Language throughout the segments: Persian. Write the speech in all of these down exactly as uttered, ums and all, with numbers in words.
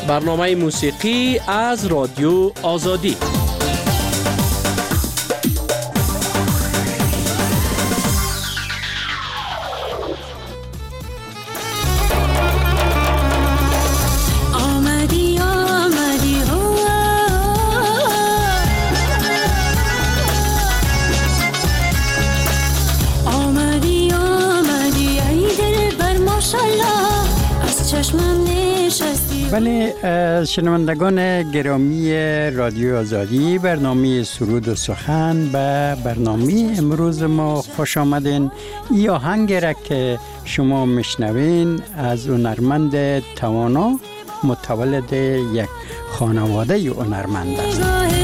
برنامه موسیقی از رادیو آزادی. بله، شنوندگان گرامی رادیو آزادی، برنامه سرود و سخن به برنامه امروز ما خوش آمدین. این آهنگ را که شما میشنوین از هنرمند توانا، متولد یک خانواده هنرمند است.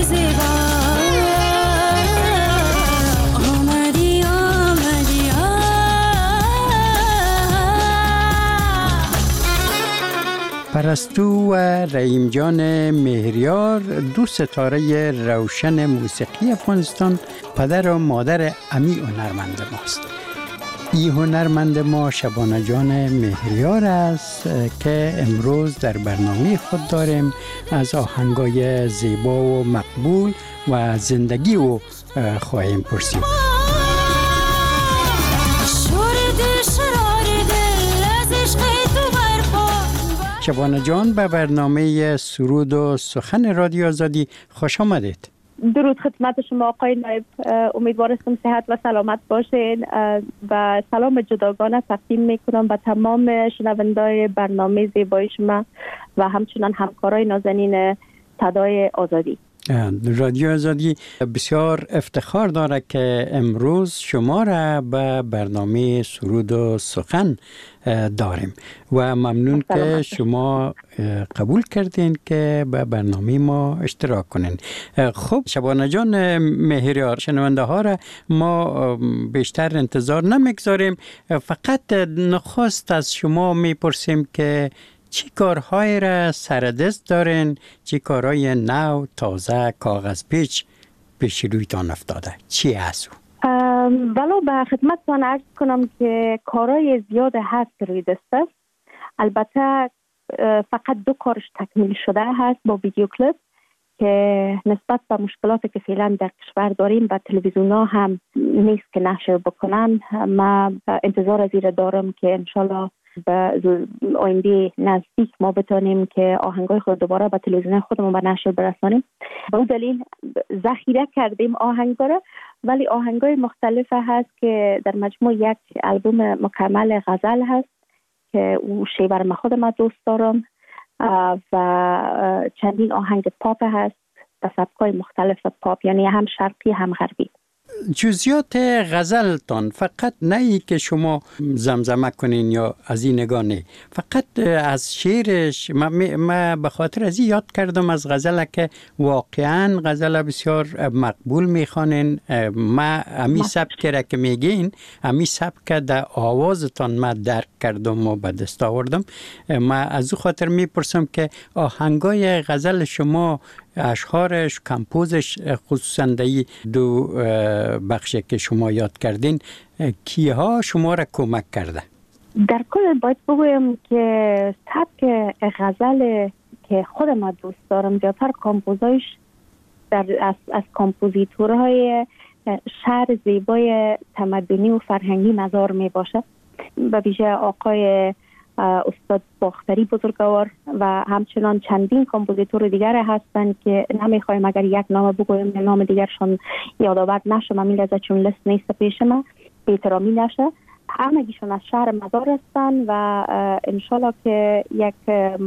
پرستو و رحیم جان مهریار، دو ستاره روشن موسیقی افغانستان، پدر و مادر امی هنرمند ماست. این هنرمند ما شبانه جان مهریار است که امروز در برنامه خود داریم از آهنگای زیبا و مقبول و زندگی او خواهیم پرسید. شبانه جان، به برنامه سرود و سخن رادیو آزادی خوش آمدید. درود خدمت شما آقای نایب، امیدوارم صحت و سلامت باشین و سلام جداگانه تقدیم میکنم به تمام شنوندای برنامه زیبای شما و همچنان همکارای نازنین صدای آزادی. رادیو آزادی بسیار افتخار داره که امروز شما را به برنامه سرود و سخن داریم و ممنون که شما قبول کردین که به برنامه ما اشتراک کنین. خب شبانه جان مهریار، شنونده ها را ما بیشتر انتظار نمیگذاریم، فقط نخست از شما میپرسیم که چی کارهای را سردست دارین؟ چی کارهای نو، تازه، کاغذ پیچ پیش رویتان افتاده؟ چی هست؟ ولو به خدمتتان عرض کنم که کارهای زیاد هست روی دست است. البته فقط دو کارش تکمیل شده هست با ویدیو کلیپ که نسبت به مشکلاتی که فعلا در کشور داریم و تلویزیون ها هم نیست که نشر بکنن. ما انتظار از این دارم که انشالله به آینده نزدیک ما بتونیم که آهنگای خود دوباره به تلویزیون خودمون به نشر برسانیم. به اون دلیل ذخیره کردیم آهنگا را، ولی آهنگای مختلف هست که در مجموع یک البوم مکمل غزل هست که او شیور ما خودم دوست دارم و چندین آهنگ پاپ هست به سبکای مختلف پاپ، یعنی هم شرقی هم غربی. جزئیات غزلتان فقط نه ای که شما زمزمه کنین یا از این نگاه نه، فقط از شعرش ما, ما به خاطر از این یاد کردم از غزل که واقعا غزل بسیار مقبول میخوانین. ما امی سبک را که میگین، امی سبک در آوازتان ما درک کردم و به دست آوردم. ما از او خاطر میپرسم که آهنگای غزل شما، اشعارش، کمپوزش، خصوصا در دو بخشی که شما یاد کردین، کیها شما را کمک کرده؟ در کل باید بگویم که سبک غزل که خودم دوست دارم زیادتر کمپوزایش در از, از کمپوزیتورهای شعر زیبای تمدنی و فرهنگی نظر می باشه. به ویژه آقای استاد باختری بزرگوار و همچنان چندین کمپوزیتور دیگر هستند که نمیخوایم اگر یک نام بگویم نام دیگرشان یادآور نشه، من میلازه چون لست نیست پیش ما بی‌احترامی نشه. همگیشون از شهر مزار هستند و انشالله که یک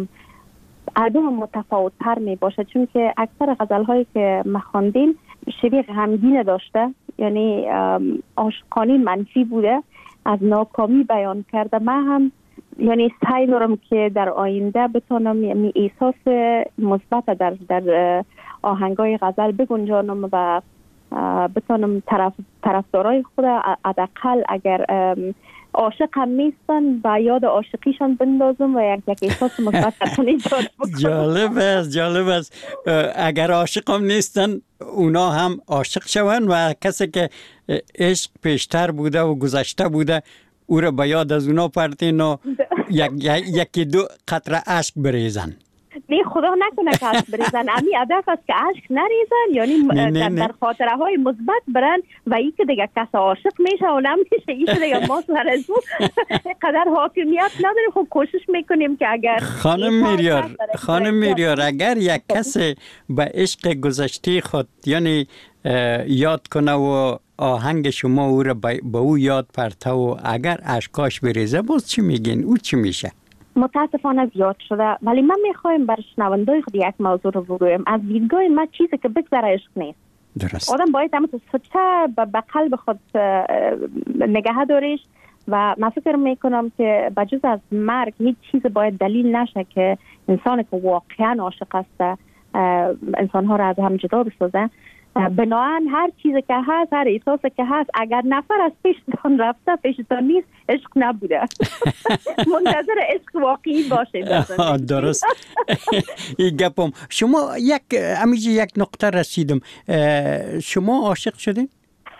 البوم متفاوت تر می باشه، چون که اکثر غزل هایی که ما خواندیم شبیه غمگین داشته، یعنی عاشقانه منفی بوده، از ناکامی بیان کرده. من هم یعنی سعی دارم که در آینده بتونم یعنی احساس مثبت در در آهنگای غزل بگنجانم و بتونم طرف طرفدارای خود حداقل اگر عاشق هم نیستن با یاد عاشقیشان بندازم و یک یک احساس مثبت درشون ایجاد بکنم. جالب است، جالب است. اگر عاشق هم نیستن اونا هم عاشق شون و کسی که عشق پیشتر بوده و گذشته بوده او را به یاد از اونا پرتین و یک یکی دو قطره اشک بریزن. نه خدا نکنه که اشک بریزن. امی هدف است که اشک نریزن، یعنی نه نه در, نه. در خاطره های مثبت برن و این که دیگه کس عاشق میشه و نمیشه، این که دیگه ما سر از اون قدر حاکمیت نداریم. خب کوشش میکنیم که اگر خانم میریار خانم میریار اگر یک کس به عشق گذشته خود یعنی یاد کنه و آهنگ شما او را به او یاد پرته و اگر اشکاش بریزه، باز چی میگین؟ او چی میشه؟ متاسفانه زیاد شده، ولی من میخوایم بر شنوندای خود یک موضوع رو بگویم. از دیدگاه من چیزی که بگذره عشق نیست. درست. آدم باید اما سچه به قلب خود نگه داریش و من فکر میکنم که بجز از مرگ هیچ چیز باید دلیل نشه که انسان که واقعا عاشق است انسان ها را از هم جدا بسازه. بناهن هر چیزی که هست، هر احساسی که هست، اگر نفر از پیشتان رفته پیشتان نیست، عشق نبوده. منتظر عشق واقعی باشه. درست. این گپم. شما یک امیجی یک نقطه رسیدم. شما عاشق شدین؟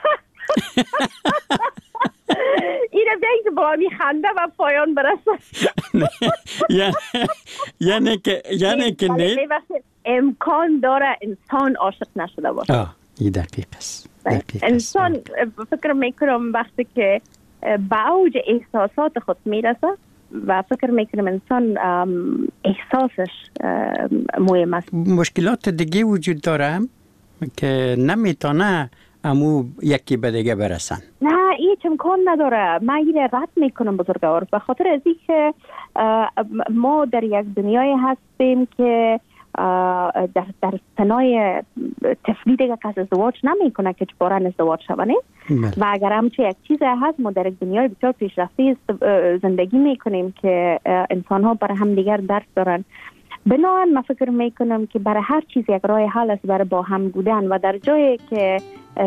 اینه بیایی که با می خنده و پایان برسه. یعنی که یعنی که نه امکان داره انسان عاشق نشده باشه. آه این دقیق است. انسان فکر میکنم وقتی که به اوج احساسات خود میرسه و فکر میکنم انسان احساسش مهم است. مشکلات دیگه وجود داره که نمیتونه امو یکی به دیگه برسن. نه هیچ امکان نداره. من این رد میکنم بزرگوار، به خاطر از اینکه ما در یک دنیای هستیم که در در سنای طفلی دیگه کس ازدواج نمیکنه که چبارن ازدواج شونه و اگر همچه یک چیز هست ما در یک دنیای بسیار پیشرفته زندگی میکنیم که انسان ها برای هم دیگر درس دارن. بنابراین من فکر میکنم که برای هر چیز یک راه حل است برای با هم بودن و در جایی که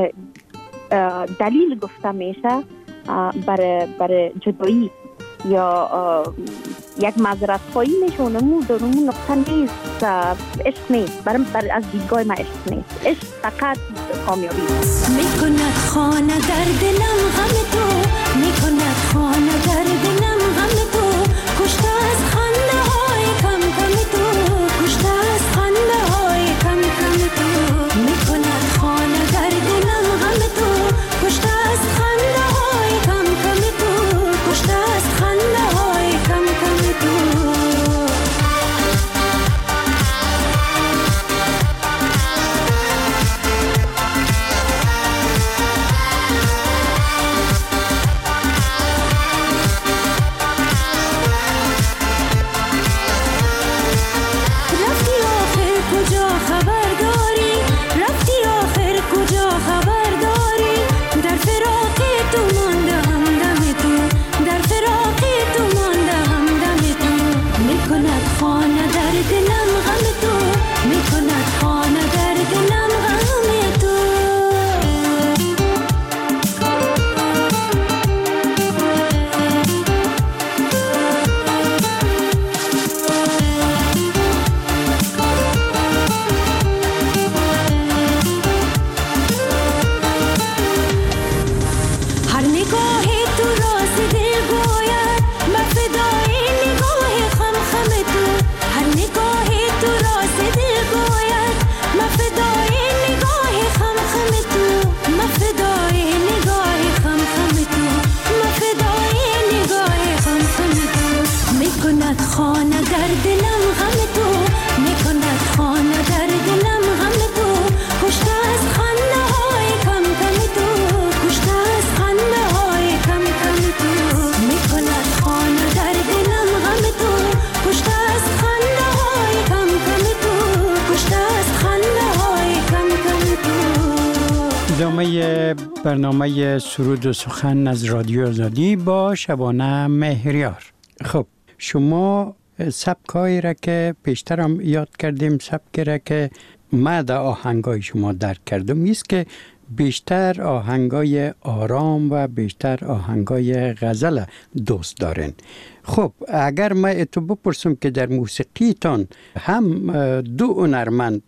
دلیل گفته میشه برای برای جدایی یا یک معذرت خواهی میشه اونمون در اون نقطه نیست. عشق نیست. برای بر از دیدگاه من عشق نیست. عشق فقط کامیابی میکند خانه در دلم غم تو، میکند خانه در دلم غم تو، کشته از خنده های کم کم تو، کشته از خنده های کم کم تو، میکند خانه در دلم غم تو، کشته از خنده های کم کم تو، کشته از خنده های کم کم تو. برنامه سرود و سخن از رادیو آزادی با شبانه مهریار. خب شما سبکایی را که پیشتر هم یاد کردیم، سبکی را که من در آهنگای شما درک کردم است که بیشتر آهنگای آرام و بیشتر آهنگای غزل دوست دارین. خب اگر من اتو بپرسم که در موسیقیتان هم دو هنرمند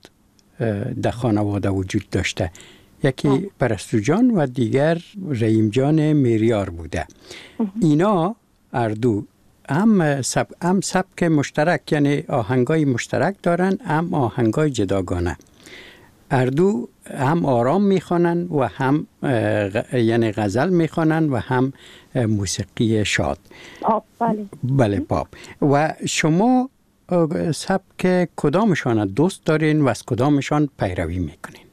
در خانواده وجود داشته، یکی پرستو جان و دیگر رحیم جان میریار بوده، اینا هر دو هم سب هم سبک مشترک، یعنی آهنگای مشترک دارن، هم آهنگای جداگانه. اردو هم آرام میخوانن و هم غ... یعنی غزل میخوانن و هم موسیقی شاد. پاپ. بله بله پاپ. و شما سبک کدامشان دوست دارین و از کدامشان پیروی میکنین؟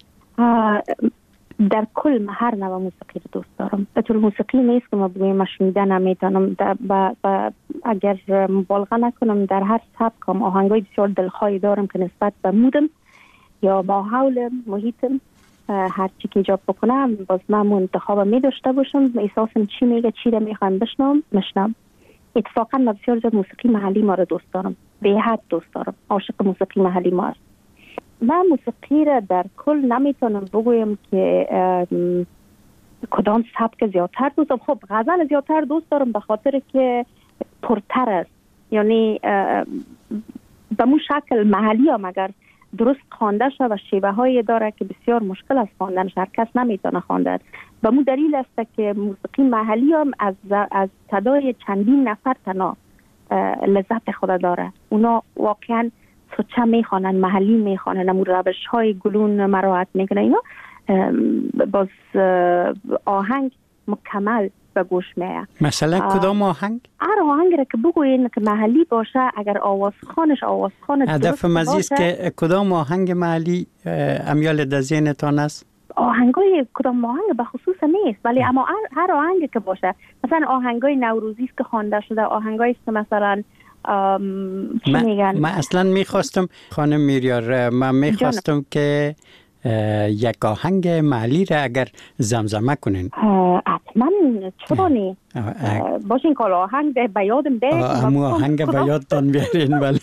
در کل من هر نوع موسیقی رو دوست دارم. به طور موسیقی نیست که ما بگویم من شنیدن نمیتونم. با با اگر مبالغه نکنم در هر سبکم آهنگای بسیار دلخواهی دارم که نسبت به مودم یا ماحول محیطم هر چی که ایجاب بکنم باز من انتخاب می داشته باشم، احساسم چی میگه، چی رو میخوام بشنوم میشنم. اتفاقا من بسیار زیاد موسیقی محلی ما رو دوست دارم، به حد دوست دارم، عاشق موسیقی محلی ما هست. من موسیقی را در کل نمیتونم بگویم که کدام سبک زیادتر دوست دارم. خب غزل زیادتر دوست دارم به خاطر که پرتر است، یعنی به مو شکل محلی هم اگر درست خوانده شد و شیوه هایی داره که بسیار مشکل است خواندنش، هر کس نمیتونه خواندن. به مو دلیل است که موسیقی محلی هم از از صدای چندین نفر تنها لذت خود داره. اونا واقعا سوچه میخوانن، محلی میخوانن، امو روش های گلون مراعات میکنن. اینا باز آهنگ مکمل به گوش میاد. مثلا کدام آهنگ؟ هر آهنگ را که بگوین که محلی باشه، اگر آواز خانش آواز خانش هدف مزیست که کدام آهنگ محلی امیال در ذهنتان است؟ آهنگای کدام آهنگ به خصوص نیست، ولی اما هر آهنگی که باشه، مثلا آهنگای نوروزی است که خوانده شده، آهنگایی است که مثلا چی میگن؟ من اصلا میخواستم خانم میریار، من میخواستم که یک آهنگ محلی را اگر زمزمه کنین. حتما، چرا نی؟ باشین که آهنگ به یادم ده همون آهنگ به یادتان بیارین. ولی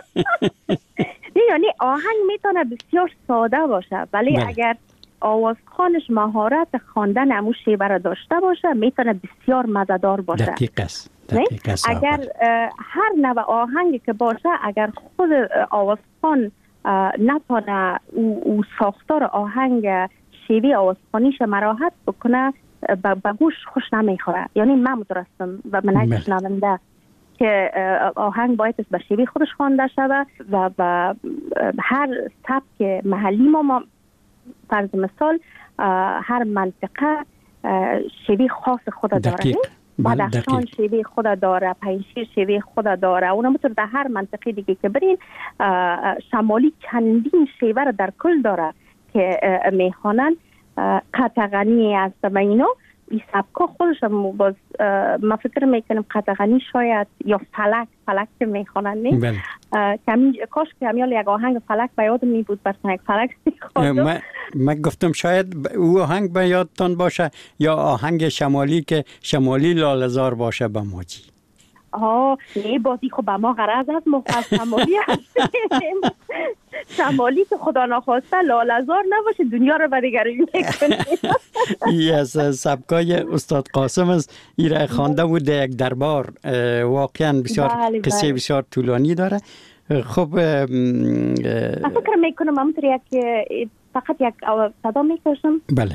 یعنی آهنگ میتونه بسیار ساده باشه، ولی بله. اگر آوازخوانش مهارت خواندن همون شیوه را داشته باشه میتونه بسیار مزه‌دار باشه. دقیق است. دقیق است. اگر هر نوع آهنگی که باشه، اگر خود آوازخوان نتونه او, او ساختار آهنگ شیوه آوازخوانیش مراحت بکنه، به گوش خوش نمیخوره. یعنی من مترسم و من شنونده که آهنگ باید به شیوه خودش خوانده شود و به هر سبک محلی ما, ما فرض مثال هر منطقه شیوه خاص خود داره. بدخشان شیوه خود داره، پنجشیر شیوه خود داره. اونا مثل در هر منطقه دیگه که برین، شمالی چندین شیوه را در کل داره که میخوانن. قطغنی است و اینا این سبکا خودش هم باز ما فکر میکنم قطغنی شاید یا فلک فلک که میخوانن نه کمی کاش که همیال یک آهنگ فلک به یادم می بود برسن یک فلک من من گفتم شاید او آهنگ به یادتان باشه یا آهنگ شمالی که شمالی لاله‌زار باشه به ماجی. آه نه بازی خب به ما غرض از مفصل شمالی هستیم. شمالی که خدا نخواسته لاله‌زار نباشه دنیا رو بدگری میکنه. ای از سبکای استاد قاسم است، ایره خوانده بود یک دربار، واقعا بسیار بله قصه بله. بسیار طولانی داره. خب من فکر میکنم همونطور یک فقط یک صدا میکشم. بله.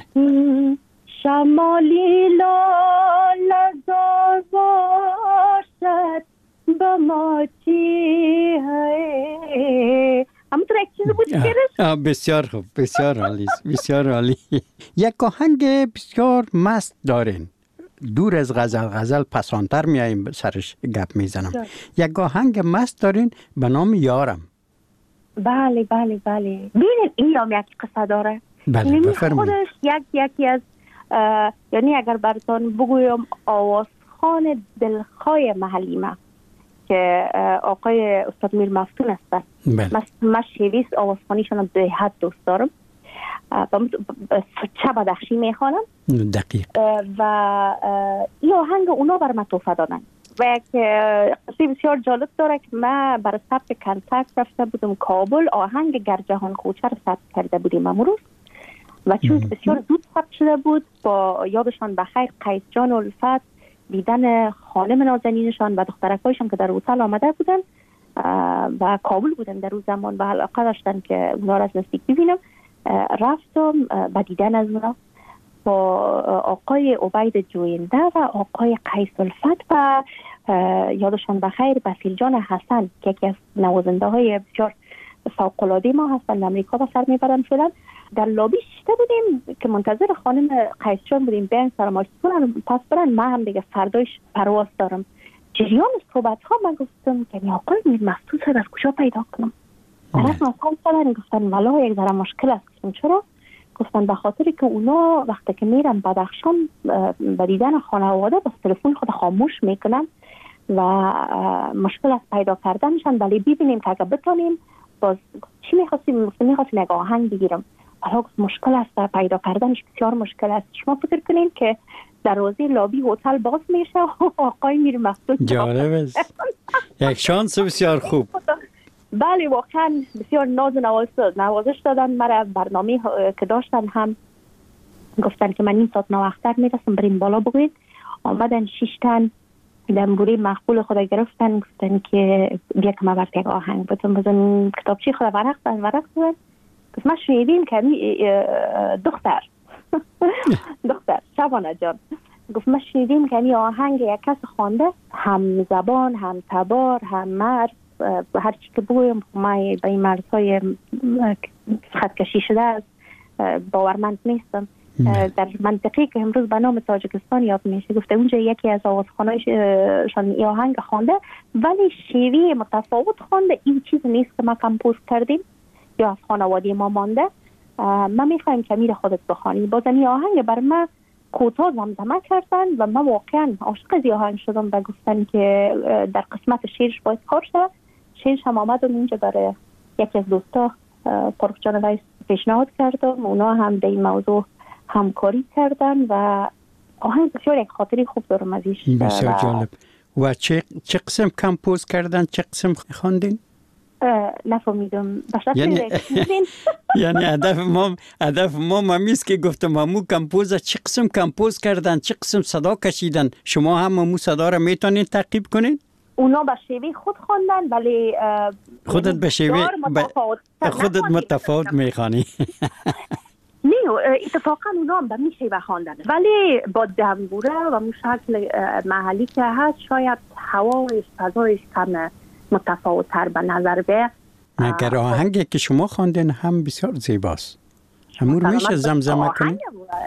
شمالی لاله‌زار باشد با ما چی ہے. همونطور یک چیز بود که بسیار خوب، بسیار عالی، بسیار عالی. یک آهنگ بسیار مست دارین، دور از غزل، غزل پسانتر میاییم سرش گپ میزنم. یک آهنگ مست دارین به نام یارم. بله بله بله. ببینید این هم یک قصه داره. بله بفرمایید. خودش یک یکی از یعنی اگر براتون بگویم آوازخوان دلخواه محلی ما که آقای استاد میر مفتون است. بله. من شیویست آوازخوانیشان به حد دوست دارم. سوچه بدخشی میخوانم. دقیق. و این آهنگ اونا بر من توفه دادن و یک قصه بسیار جالب داره که من برای ثبت کنسرت رفته بودم کابل، آهنگ گر جهان خوچه رو ثبت کرده بودیم امروز و چون بسیار زود ثبت شده بود با یادشان بخیر قیس جان و الفت دیدن خانم نازنینشان و دخترکایشان که در هتل آمده بودن و کابل بودن در اون زمان و علاقه داشتن که اونا را از نزدیک ببینم، رفتم به دیدن از اونا با آقای عبید جوینده و آقای قیس الفت و یادشان بخیر بسیل جان حسن که یکی از نوازنده های بسیار فوق‌العاده ما هستند، امریکا به سر میبرن فعلا. در لابی شیشته بودیم که منتظر خانم قیس جان بودیم بیان سلامت کنن پس برن. من هم دیگه فردایش پرواز دارم. جریان صحبت ها من گفتم که این آقای میر مفتون صاحب از کجا پیدا کنم؟ طرف مثلا سالن گفتن والا یک ذره مشکل است. گفتم چرا؟ گفتن به خاطری که اونا وقتی که میرن بدخشان به دیدن خانواده بس تلفن خود خاموش میکنن و مشکل است پیدا کردنشان، ولی ببینیم که اگه بتونیم باز چی میخواستیم؟ گفتم میخواستیم یک آهنگ بگیرم. حالا مشکل است پیدا کردنش، بسیار مشکل است. شما فکر کنین که دروازه لابی هتل باز میشه و آقای میر مفتون جالب است. یک شانس بسیار خوب. بله واقعا بسیار ناز و نوازش دادن مرا. برنامه که داشتن هم گفتن که من این ساعت نوختر میرسم بریم بالا بگوید. آمدن شش تن دنبوری مقبول خود گرفتن، گفتن که بیا که ما برد یک آهنگ بتون بزن کتابچی خود ورق دن ورق دن. گفت ما شنیدیم که دختر دختر شبانه جان گفت ما شنیدیم که این آهنگ یک کس خوانده، هم زبان هم تبار هم مرد، هر چی که بگویم ما به این مرزهای خط کشی شده است باورمند نیستم. در منطقی که امروز به نام تاجیکستان یاد میشه گفته اونجا یکی از آوازخوانایشان این آهنگ خوانده ولی شیوه متفاوت خوانده. این چیز نیست که ما کمپوز کردیم یا از خانواده ما مانده. ما میخوایم که امیر خودت بخوانی. باز این آهنگ بر ما کوتاه زمزمه کردن و من واقعا عاشق از آهنگ شدم و گفتن که در قسمت شیرش باید کار شد. شیرش هم آمدم اینجا برای یکی از دوستا فرخ جان ویس پیشنهاد کردم، اونا هم به این موضوع همکاری کردن و آهنگ بسیار یک خاطری خوب دارم ازش. بسیار جالب. و چه چه قسم کمپوز کردن، چه قسم خواندین؟ نفهمیدم. یعنی یعنی هدف ما هدف ما مامیست که گفتم مامو کمپوز چه قسم کمپوز کردن، چه قسم صدا کشیدن. شما هم مامو صدا را میتونین تعقیب کنین؟ اونا به شیوه خود خواندن ولی خودت به شیوه خودت متفاوت میخوانی. نه اتفاقا اونا هم به می شیوه خواندن ولی با دنبوره و مو شکل محلی که هست شاید هوایش فضایش کم متفاوت تر به نظر بیاد. مگر آهنگی که شما خواندین هم بسیار زیباست. همون رو میشه زمزمه کنید؟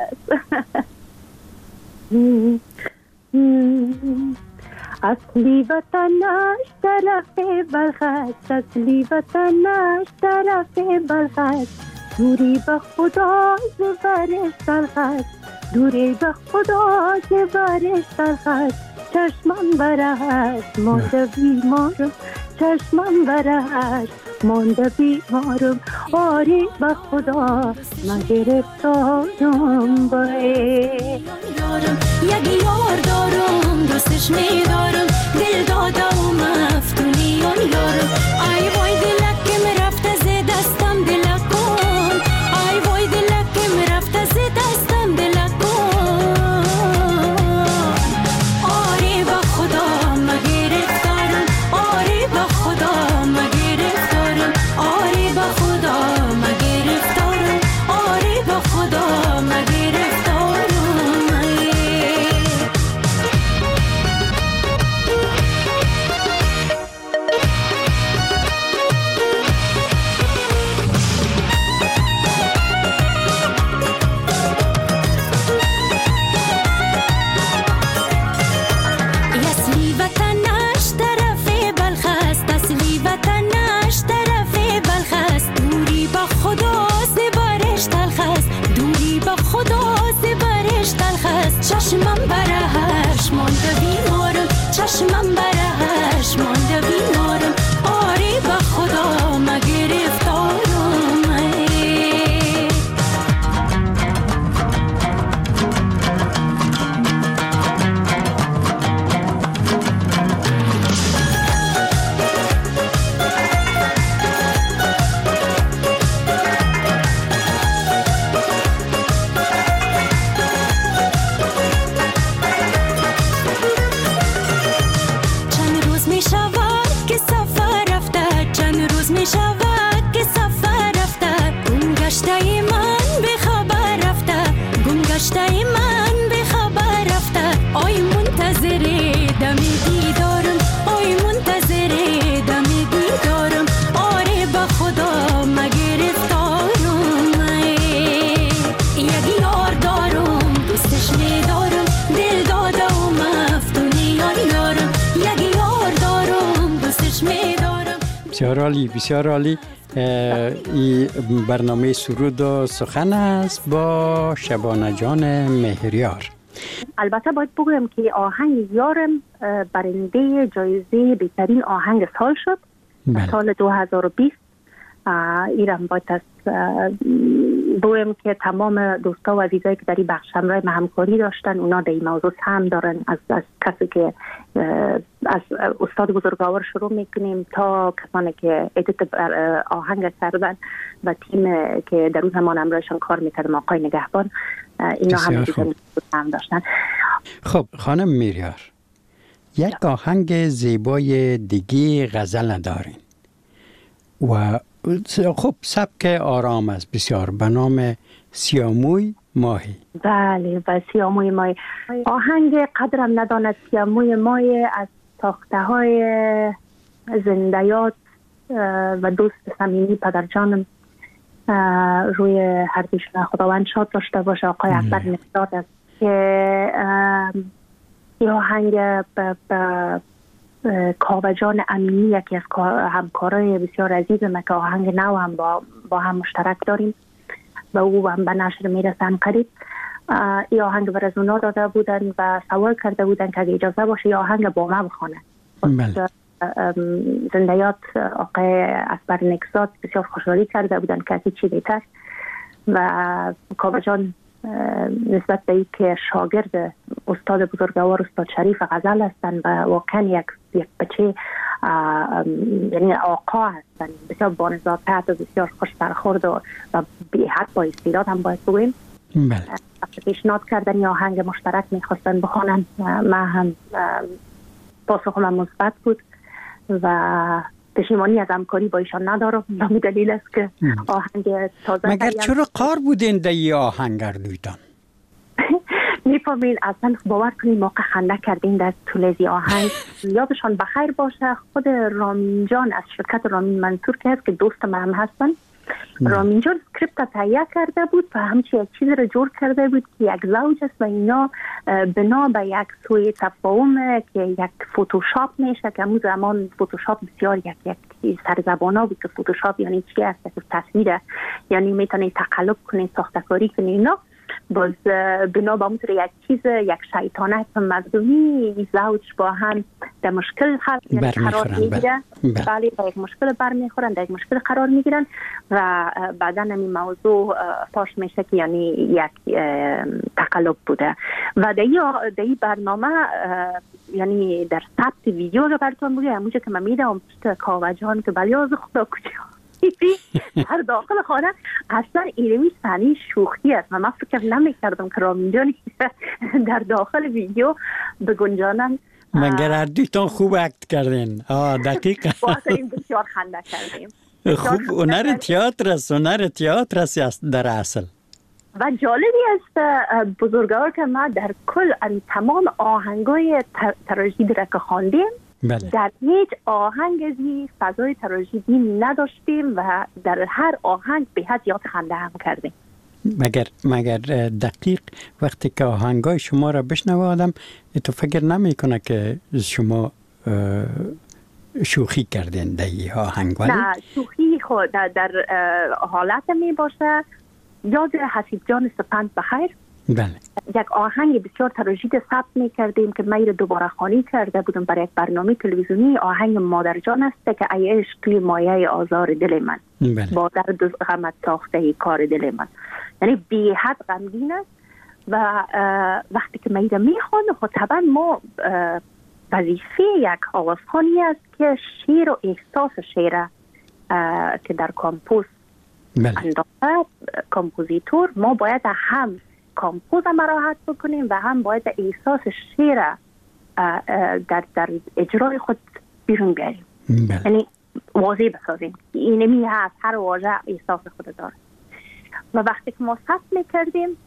اصلی وطنش طرف بلخت، اصلی وطنش طرف بلخت، دوری به خدا زبرش تلخت، دوری به خدا زبرش تلخت، چشمم برهش مانده بیمارم، چشمم برهش مانده بیمارم، آری به خدا من گرفتارم باید. یک یار دارم دوستش میدارم، دل داده و مفتونیان یارم، ای وای دلک که مرفته ز دستم دلک کن، ای وای دلک که مرفته ز دستم دلک کن، آری به خدا من گرفتارم، آری به خدا من گرفتارم، آری به خدا من گرفتارم، آری به خدا من گرفتارم. گذشته من به خبر رفته، آی منتظر دم دیدارم، آی منتظر دم دیدارم، آره به خدا مگرفتارم، یک یار دارم دوستش میدارم، دل داده و مفتونیان دارم، یک یار دارم دوستش میدارم. بسیار عالی، بسیار عالی. این برنامه سرود و سخن است با شبانه جان مهریار. البته باید بگویم که آهنگ یارم برنده جایزه بهترین آهنگ سال شد. بله. سال دو هزار و بیست. ایران باید از بگویم که تمام دوستا و عزیزایی که در این بخش همراه ما همکاری داشتن، اونا در این موضوع سهم دارن. از, از کسی که از استاد بزرگوار شروع میکنیم تا کسانی که ادیت آهنگ کردن و تیم که در اون زمان همراهشان کار میکردم، آقای نگهبان، اینا همه دیگه سهم داشتن. خب خانم مهریار، یک آهنگ زیبای دیگه غزل دارین و خب سبک آرام است بسیار، به نام سیاموی ماهی. بله، و سیاموی ماهی آهنگ قدرم نداند سیاموی ماهی از ساخته های زندیات و دوست صمیمی پدر جانم روی هر دوشون خداوند شاد داشته باشه، آقای اکبر نقداد است که این آهنگ به کاوجان امینی یکی از همکارای بسیار عزیزم که آهنگ نو هم با, با هم مشترک داریم و او هم به نشر میرسن قریب، این آهنگ بر از اونا داده بودن و سوال کرده بودن که اگه اجازه باشه این آهنگ با ما بخونه. زندیات آقای اکبر نقداد بسیار خوشحالی کرده بودن که چی بهتر و کاوجان نسبت به اینکه شاگرد استاد بزرگوار استاد شریف غزل هستند و واقعا یک یک بچه یعنی آقا هستند، بسیار بانزادت و بسیار خوش برخورد و, و بی حد با استعداد هم باید بگویم. بله. پیشنهاد کردن یا آهنگ مشترک میخواستن بخوانن، من هم پاسخم مثبت بود و پشیمانی از همکاری با ایشان ندارم. به دلیل است که آهنگ تازه مگر چرا قار بودین در این آهنگ اردویتان؟ میفهمین اصلا باور کنید موقع خنده کردین در طول از آهنگ. یادشان بخیر باشه خود رامین جان از شرکت رامین منصور که هست که دوست من هم هستن، رامین جان اسکریپت تهیه کرده بود و همچین یک چیز رو جور کرده بود که یک زوج است و اینا بنا به یک سوی تفاهم که یک فوتوشاپ میشه که همون زمان فوتوشاپ بسیار یک یک سرزبانا بود که فوتوشاپ یعنی چی است، که تصویره یعنی میتونی تقلب کنی، ساختکاری کنی اینا، باز بنا به اونطور یک چیز یک شیطانت مظلومی زوج با هم در مشکل قرار میگیرن. بله، در یک مشکل برمیخورن، در یک مشکل قرار میگیرن و بعدا این موضوع فاش میشه که یعنی یک تقلب بوده و در این برنامه یعنی در ثبت ویدیو رو براتون میگم همونجا که من میدم پشت کاوجان که بلی از خدا کجا در داخل خانه اصلا اینمی صحنه شوخی است و من فکر نمی‌کردم که رامین جان در داخل ویدیو بگنجانن. مگر اردویتان خوب اکت کردین. آه دقیقا باید بسیار خنده کردیم. خوب هنر تئاتر است، هنر تئاتر است در اصل. و جالبی است بزرگوار که ما در کل تمام آهنگای تراژدی را که خواندیم بله. در هیچ آهنگ ازی فضای تراژدی نداشتیم و در هر آهنگ به حد یاد خنده هم کردیم. مگر مگر دقیق وقتی که آهنگای شما را بشنوه آدم تو فکر نمی کنه که شما شوخی کردین در این آهنگ؟ ولی نه، شوخی خود در, در حالت می باشه. یاد حسیب جان سپند بخیر بله. یک آهنگ بسیار تراژدی ثبت می‌کردیم که من دوباره خوانی کرده بودم برای یک برنامه تلویزیونی. آهنگ مادر جان است که ای عشق توی مایه آزار دل من بله. با درد غمت ساخته کار دل من، یعنی بی حد غمگین است و وقتی که من میخوانم خب طبعا ما وظیفه یک آوازخوانی است که شعر و احساس شعر که در کامپوز بله. انداخته کامپوزیتور، ما باید هم کامپوز مراحت بکنیم و هم باید احساس شعر در در اجرای خود بیرون بیاریم، یعنی واضح بسازیم. اینمی هست هر واژه احساس خود داره و وقتی که ما ثبت میکردیم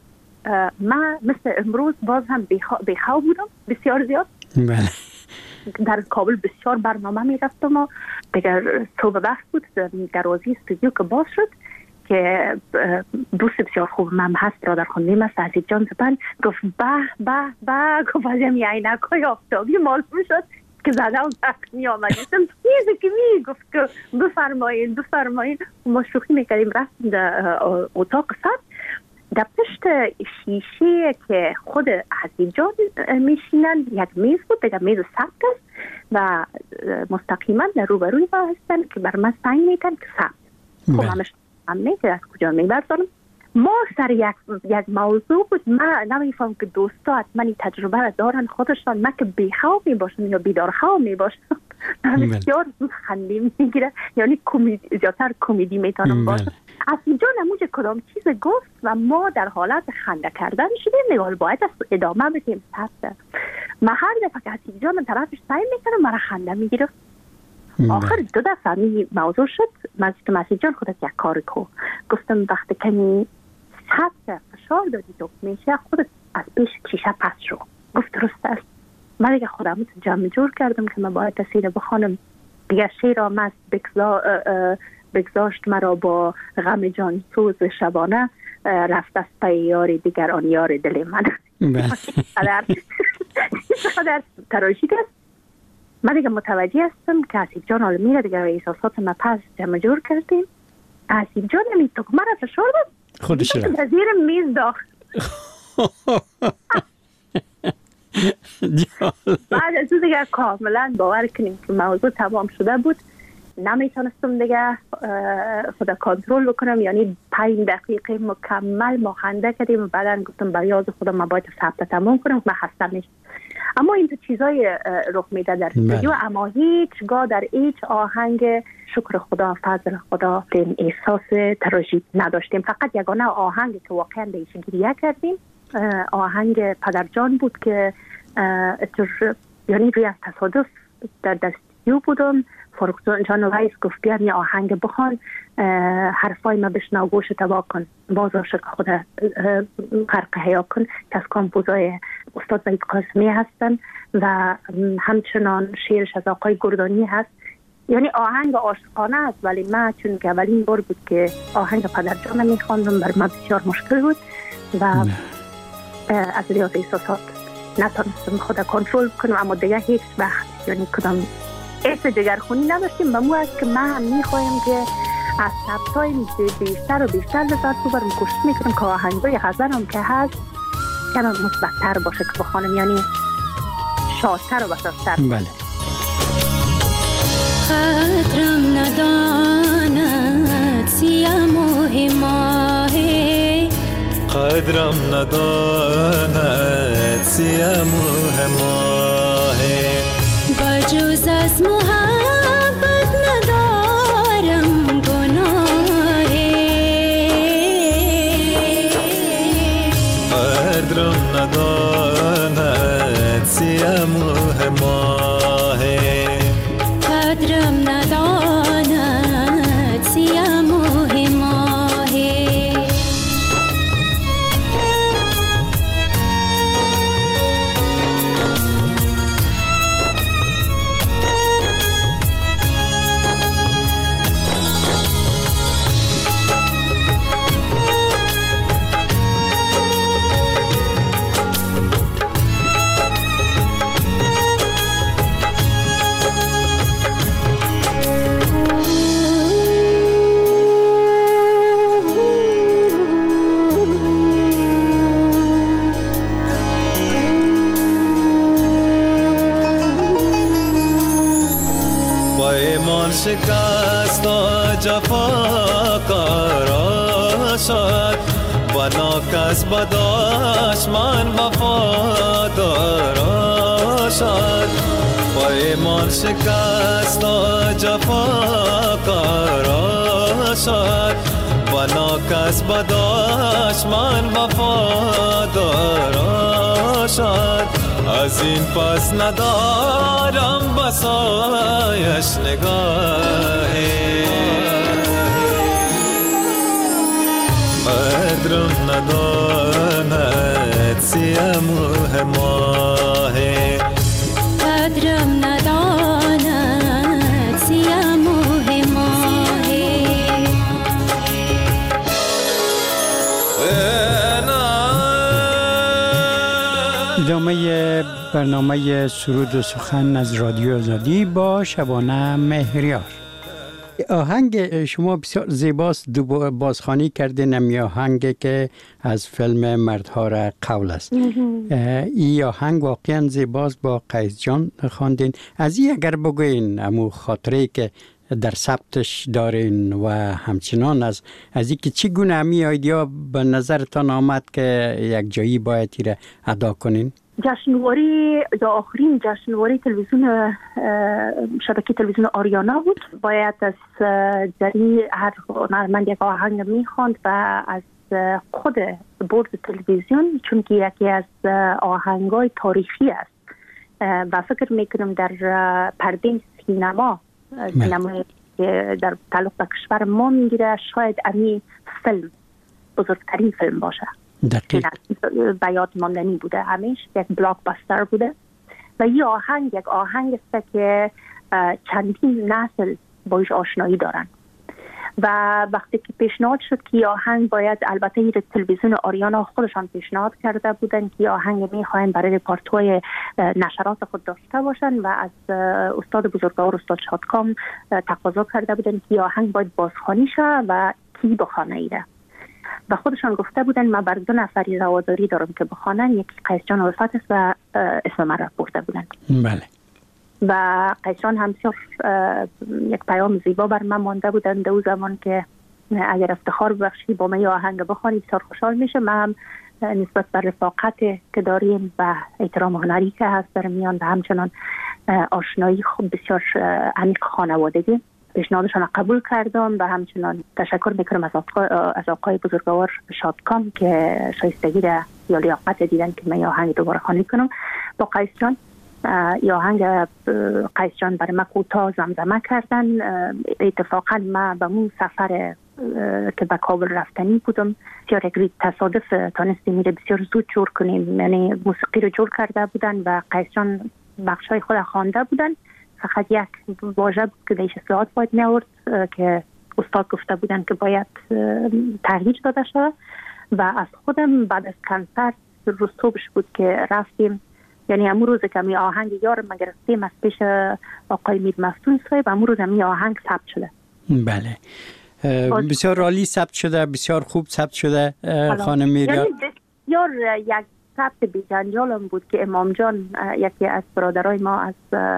من مثل امروز باز هم بیخواب بودم بسیار زیاد. بله. در کابل بسیار برنامه می رفتم و دیگر صبح وقت بود دروازه استودیو که باز شد که دوست بسیار خوب من هست برادر خانمی است عزیز جان زبان گفت به به به گفت از این عینک های آفتابی معلوم شد که زده و زخم می آمد چیزی که می گفت که بفرمایین بفرمایین ما شوخی میکردیم رفتیم در اتاق صد در پشت شیشه که خود عزیز جان میشینن یک میز بود دیگر میز سبت است و مستقیما در روبروی ما هستن که بر من سنگ میتن که سبت خب همش همه که از کجا میبرزارم ما سر یک, یک موضوع بود من نمیفهم که دوستا من تجربه دارن خودشان من که بیخواب میباشم یا بیدارخواب میباشم بسیار خندی میگیره یعنی کمدی زیادتر کمدی میتونم باشم اصلی جان اموجه کدام چیز گفت و ما در حالت خنده کردن شدیم نگاه باید ادامه بدیم سبت من هر دفعه که اصلی جان طرفش سعی میکنم مرا خنده میگیره آخر دو دفعه می موضوع شد من گفتم اصلی جان خودت یک کار کو گفتم وقتی کنی سبت فشار دادی تو میشه خودت از پیش شیشه پس شو گفت درست است من دیگه خودم تو جمع جور کردم که من باید تسیره بخوانم دیگه شیر آمد بگذا بگذاشت مرا با غم جان سوز شبانه رفت از پی یاری دیگر آن یار دل من قدر تراژیک است من دیگه متوجه هستم که عصیب جان حالا میره دیگه احساسات ما پس جمع جور کردیم عصیب جان نمی تو که من را فشار بود خودش را در زیر میز داخت بعد از دیگه کاملا باور کنیم که موضوع تمام شده بود نمیتونستم دیگه خدا کنترل بکنم یعنی پنج دقیقه مکمل ما خنده کردیم و بعدا گفتم بیاز خودم من باید ثبت تمام کنم من خسته میشم اما این تو چیزای رخ میده در استودیو اما هیچگاه در هیچ آهنگ شکر خدا فضل خدا این احساس تراژیک نداشتیم فقط یگانه آهنگی که واقعا بهش گریه کردیم آهنگ پدرجان بود که یعنی روی از تصادف در استودیو بودم فاروق جان رئیس گفت بیار یه آهنگ بخوان حرفای ما بشنو گوش تبا کن باز عاشق خود غرق حیا کن که از کامپوزای استاد وحید قاسمی هستن و همچنان شعرش از آقای گردانی هست یعنی آهنگ عاشقانه است ولی من چون که اولین بار بود که آهنگ پدرجان میخواندم بر من بسیار مشکل بود و از ریاض احساسات نتونستم خود کنترل کنم اما دیگه هیچ وقت یعنی کدام ایسا جگرخونی نداشتیم و مو است که من هم میخوایم که از سبتای بیشتر و بیشتر لذت ببرم کوشش میکنم که آهنگای غزلم که هست کنم مثبت‌تر باشه که بخوانم یعنی شادتر و بسازتر. بله. قدرم نداند سیم و هماهی قدرم نداند سیم و هماهی بجوز از محبت ندارم گناهی قدرم نداند سیم و هماهی قدرم نداند سیم و هماهی شکست و جفا کارا شد و ناکس بداش من وفادارا شد با ایمان شکست و جفا کارا شد و ناکس بداش من وفادارا شد از این پس ندارم بسایش نگاهی قدرم نداند سیموه ماه قدرم نداند سیموه ماه ادامه برنامه سرود و سخن از رادیو آزادی با شبانه مهریار. آهنگ شما بسیار زیباست، دو بازخوانی کردین امی آهنگ که از فیلم مردها را قول است. این آهنگ واقعا زیباست، با قیس جان خواندین. از این اگر بگوین امو خاطره که در ثبتش دارین و همچنان از از اینکه چگونه امی ایدیا به نظرتان آمد که یک جایی باید ایره ادا کنین؟ جشنواره یا آخرین جشنواره تلویزیون شبکه تلویزیون آریانا بود. باید از جری هر هنرمند یک آهنگ میخواند و از خود بورد تلویزیون، چون که یکی از آهنگای تاریخی است و فکر میکنم در پرده سینما سینما در تعلق به کشور ما میگیره، شاید امی فیلم بزرگترین فیلم باشه. دقیق به یاد ماندنی بوده، همیشه یک بلاک باستر بوده و این آهنگ یک آهنگ است که چندین نسل باش آشنایی دارن و وقتی که پیشنهاد شد که آهنگ باید، البته این تلویزیون آریانا خودشان پیشنهاد کرده بودن که آهنگ میخواین برای رپارتوی نشرات خود داشته باشن و از استاد بزرگوار استاد شادکام تقاضا کرده بودن که آهنگ باید بازخوانی شه و کی بخوانه ایره و خودشان گفته بودن ما بر دو نفری رواداری دارم که بخوانن، یکی قیس جان الفت است و اسم من را برده بودن. بله. و قیس جان هم بسیار یک پیام زیبا بر من مانده بودن دو زمان که اگر افتخار ببخشی با من آهنگ بخوانی بسیار خوشحال میشه. من هم نسبت بر رفاقت که داریم و احترام هنری که هست در میان و همچنان آشنایی خوب بسیار عمیق خانوادگی پیشنهادشان قبول کردم و همچنان تشکر میکنم از آقای, از آقای بزرگوار شادکام که شایستگی را یا لیاقت دیدن که من آهنگ دوباره خوانی کنم با قیس جان. یا آهنگ قیس جان برای من کوتاه زمزمه کردن. اتفاقا من به اون سفر که به کابل رفتنی بودم بسیار یک تصادف تانستیم میره بسیار زود جور کنیم، یعنی موسیقی رو جور کرده بودن و قیس جان بخشای خود خوانده بودن. فقط یک واژه بود که دیش اصلاحات باید می آورد که استاد گفته بودن که باید تغییر داده شد و از خودم بعد از کنسرت روز صبحش بود که رفتیم، یعنی امون روز که می آهنگ یارم ما گرفتیم از پیش آقای میر مفتون صاحب، امون روز می آهنگ ثبت شده. بله بسیار عالی ثبت شده، بسیار خوب ثبت شده خانم میریا. یعنی بسیار یک ثبت بی جنجالم بود که امام جان یکی از برادرای ما از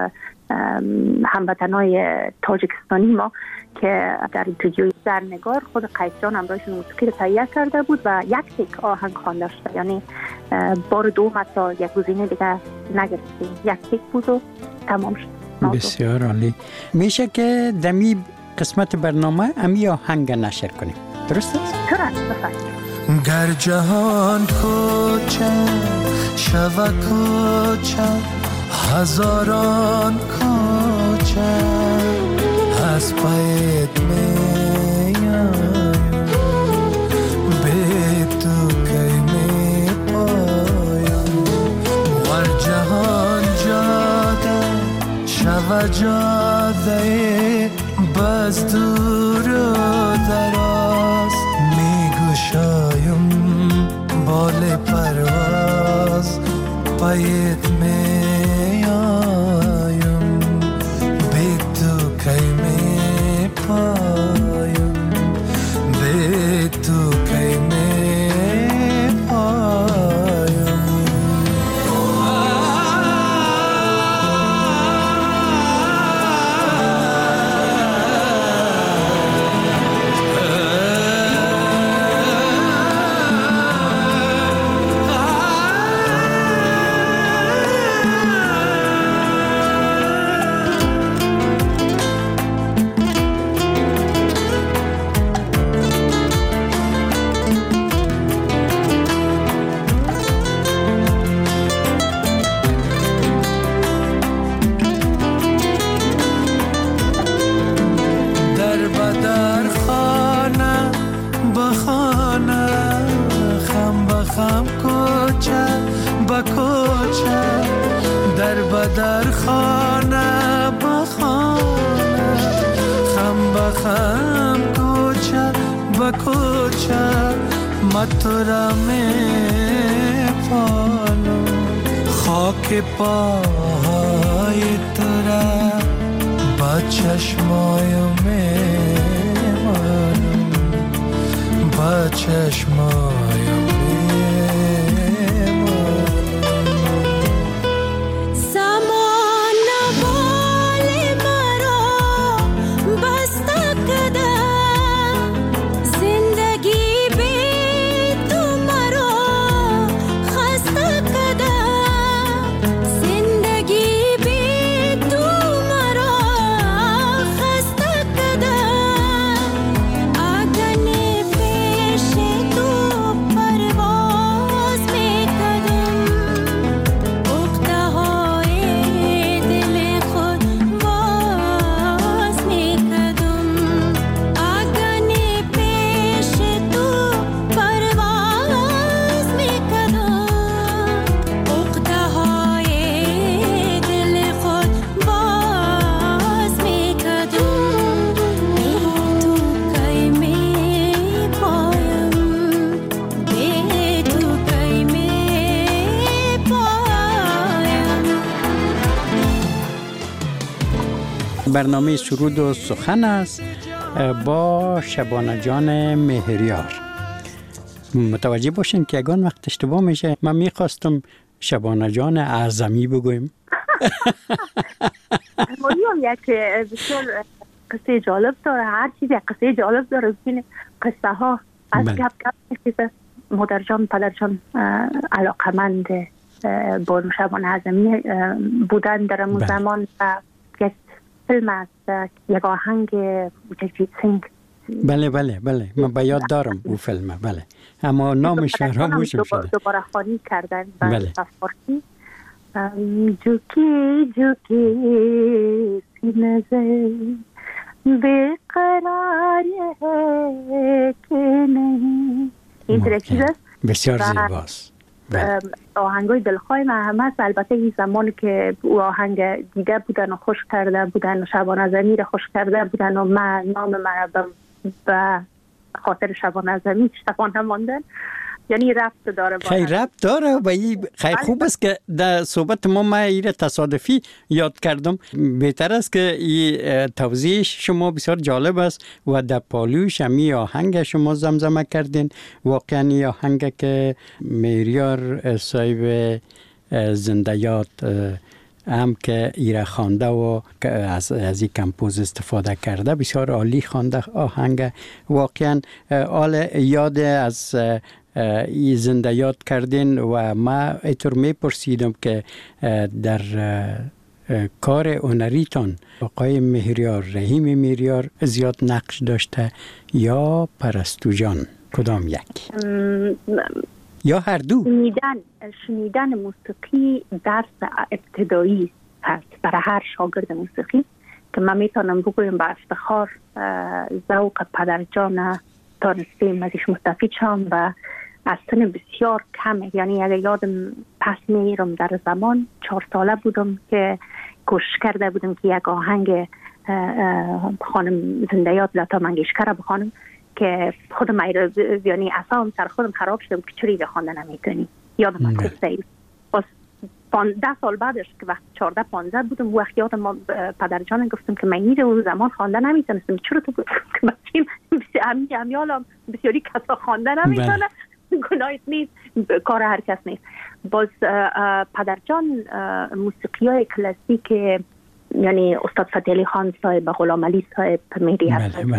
هموطنای تاجیکستانی ما که در استودیوی زرنگار خود قیس جان همراهشون موسیقی رو تهیه کرده بود و یک تک آهنگ خوانده شده، یعنی بار دوم حتی یک گزینه دیگه نگرفتیم، یک تک بود و تمام شد. بسیار عالی. میشه که دمی قسمت برنامه امی آهنگ نشر کنیم، درست است؟ درست بفرمایید. گر جهان کوچه شود کوچه هزاران کوچه از پایت میایم به تو کی می پایم ور جهان جاده شود جاده بس دور و دراز می گشایم بال پرواز پایت میایم به تو کی می پایم به تو کی می پایم. در خانه بخانه، خم بخم کوچه بکوچه ما تو را میپالم، خاک پای تو را با چشمای میمانم، با چشمای برنامه سرود و سخن است با شبانه جان مهریار. متوجه باشین که اگان وقت اشتباه میشه من میخواستم شبانه جان اعظمی بگویم. مریم یک بسیار قصه جالب داره، هر چیزی قصه جالب داره. ببین قصه ها از گپ گپ میشه. مادر جان پدر جان علاقمند با شبانه اعظمی بودن در اون زمان و یک فیلم است، یک آهنگ جگجیت سینگ. بله بله بله من به یاد دارم او فیلم، بله اما نامش فراموشم شده. دوباره خوانی کردن بله. و فارسی جوکی جوکی سینه زه بیقرار ہے که نہیں. این ترکیز است بسیار زیباست. آهنگای دلخواه من هم هست. البته این زمان که او آهنگ دیده بودن و خوش کرده بودن و شبانه اعظمی رو خوش کرده بودن و من نام من به خاطر شبانه اعظمی شبانه ماندن، یعنی ربط داره. خیلی ربط داره و خیلی خوب است که در صحبت ما من این تصادفی یاد کردم. بهتر است که این توضیح شما بسیار جالب است و در پالوش همی آهنگ شما زمزمه کردین. واقعا این آهنگ که مهریار صاحب زنده یاد هم که ایره خوانده و از از این کمپوز استفاده کرده بسیار عالی خوانده آهنگ. واقعا آل یاد از ای زنده یاد کردین و ما اینطور میپرسیدم که در کار هنریتان آقای مهریار، رحیم مهریار زیاد نقش داشته یا پرستو جان؟ کدام یک؟ یا هر دو؟ شنیدن شنیدن موسیقی درس ابتدایی هست برای هر شاگرد موسیقی که من میتونم بگویم با افتخار ذوق پدرجان تانستیم ازش مستفید شم و از سن بسیار کمه. یعنی اگر یادم پس میرم در زمان چهار ساله بودم که کوشش کرده بودم که یک آهنگ خانم زنده یاد لتا منگیشکر بخوانم که خودم یعنی اصلا سر خودم خراب شده بود که چرا ایده خوانده نمیتونی. یادم از قصه باز ده سال بعدش که وقت چهارده پانزده بودم وقت یادم ما پدر جانم گفتم که من ایده اون زمان خوانده نمیتونستم. چرا تو همین همیالم بسیاری کسا خوانده نمیتونه، گناهی نیست، کار هر کس نیست. باز پدر جان موسیقی های کلاسیک یعنی استاد فتحی علی خان صاحب، غلام علی صاحب، مهدی حسن،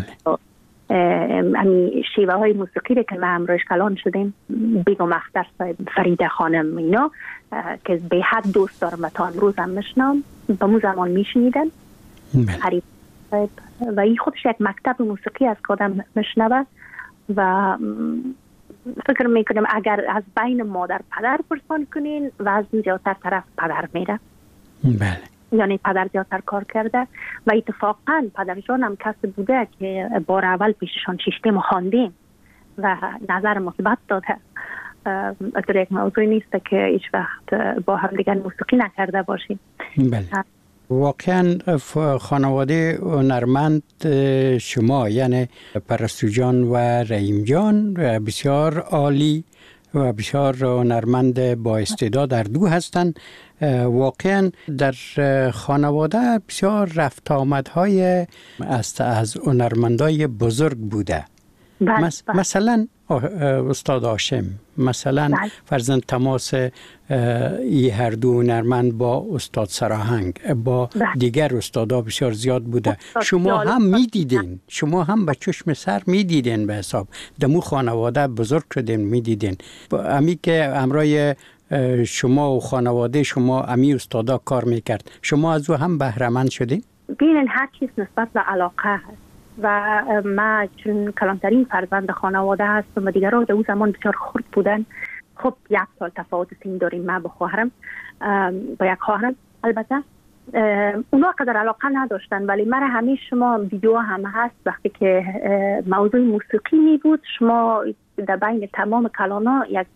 امی شیوه های موسیقی رو که ما همراهش کلان شدیم، بیگم اختر صاحب، فریده خانم، اینا که به حد دوست دارم و تا امروز هم میشنم، با مو زمان میشنیدن حریف صاحب و این خودش یک مکتب موسیقی از که آدم میشنوه و فکر میکنم اگر از بین مادر پدر پرسان کنین وزن زیادتر طرف پدر میره. بله. یعنی پدر زیادتر کار کرده و اتفاقا پدر جانم کسی بوده که بار اول پیششان شیشتیم و خواندیم و نظر مثبت داده اگر یک موضوع نیست که هیچ وقت با هم دیگر موسیقی نکرده باشیم. بله. واقعا خانواده هنرمند شما یعنی پرستو جان و رحیم جان بسیار عالی و بسیار هنرمند با استعداد در دو هستند. واقعا در خانواده بسیار رفت آمدهای است از هنرمندای بزرگ بوده. مس- مثلا استاد هاشم، مثلا بله. فرزند تماس ای هر دو هنرمند با استاد سراهنگ، با بله. دیگر استادا بسیار زیاد بوده. شما هم میدیدین، شما هم به چشم سر میدیدین، به حساب دمو خانواده بزرگ شدین میدیدین. امی که همراه شما و خانواده شما امی استادا کار میکرد، شما از او هم بهره‌مند شدین؟ ببینین هر چیز نسبت به علاقه هست و ما چون کلانترین فرزند خانواده هستم و دیگران در اون زمان بسیار خرد بودن. خب یک سال تفاوت سن داریم ما با خواهرم، با یک خواهرم. البته اونا قدر علاقه نداشتن، ولی من همیشه شما ویدیو هم هست وقتی که موضوع موسیقی می بود، شما در بین تمام کلانا یک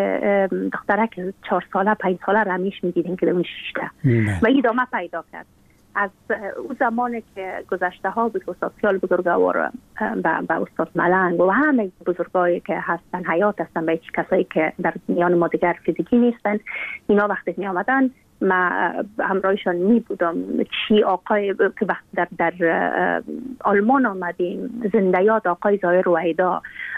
دخترک چهار ساله پنج ساله رمیش می دیدین که در اون شیشته و ادامه پیدا کرد. از اون زمانی که گذشته ها بود استاد خیال بزرگوار و استاد ملنگ و همه بزرگایی که هستن حیات هستن، به هیچ کسایی که در میان ما دیگر فیزیکی نیستن، اینا وقتی می آمدن ما همراهشان می بودم. چی آقای که وقت در, در آلمان آمدیم، زندیات آقای ظاهر رویدا،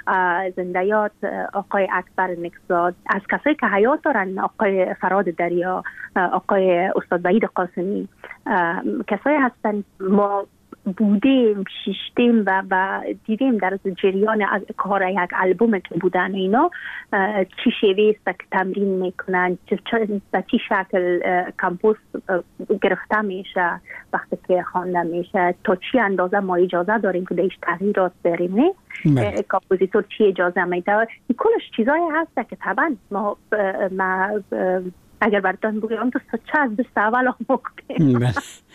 زندیات آقای اکبر نکزاد، از کسایی که حیات دارن آقای فراد دریا، آقای استاد وحید قاسمی، کسایی هستن ما بودیم شیشتیم و, و دیدیم در جریان از کار یک البوم که بودن اینا چی شیوه است که تمرین میکنن، به چی شکل کمپوز گرفته میشه وقتی که خوانده میشه، تا چی اندازه ما اجازه داریم که دیش تغییرات بریم، نه کمپوزیتور چی اجازه میده. کلش چیزایی هست که طبعا ما, ما اگر براتون بگم تو چه از دست اول آمو کنیم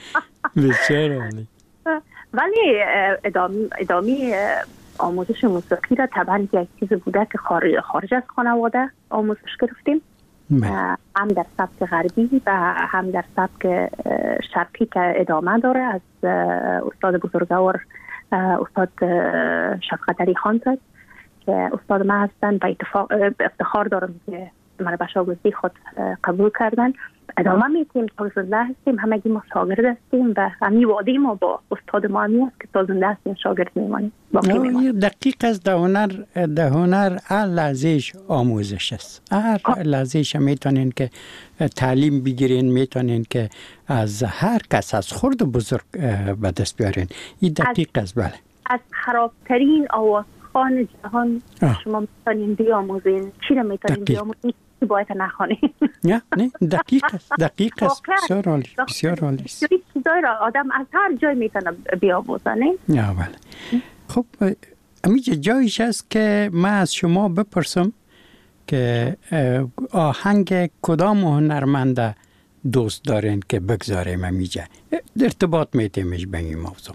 بسیار عالی. ولی ادامه ادامه آموزش موسیقی را طبعا یک چیز بوده که خارج, خارج از خانواده آموزش گرفتیم، هم در سبک غربی و هم در سبک شرقی که ادامه داره از استاد بزرگوار استاد شفقت علی خان زاد که استاد ما هستن و افتخار دارم که من به شاگردی خود قبول کردن. ادامه میتیم تا زنده هستیم، همگی ما شاگرد هستیم و همی وعده ما با استاد ما همی است که تا زنده هستیم شاگرد میمانیم. دقیق است. در هنر در هنر هر لحظهش آموزش است. هر لحظهش میتونین که تعلیم بگیرین، میتونین که از هر کس از خرد و بزرگ به دست بیارین. این دقیق است. بله. از خرابترین آوازخوان جهان شما میتونین بیاموزین. چی رو میتونین بیاموزین؟ باید نخوانیم. نه نه دقیق است. دقیق است. بسیار عالی. بسیار عالی. چیزایی را آدم از هر جای میتونه بیاموزه. نه بله. خب امیجا جایش است که من از شما بپرسم که آهنگ کدام هنرمنده دوست دارین که بگذاریم امیجا ارتباط میتیمش به این موضوع؟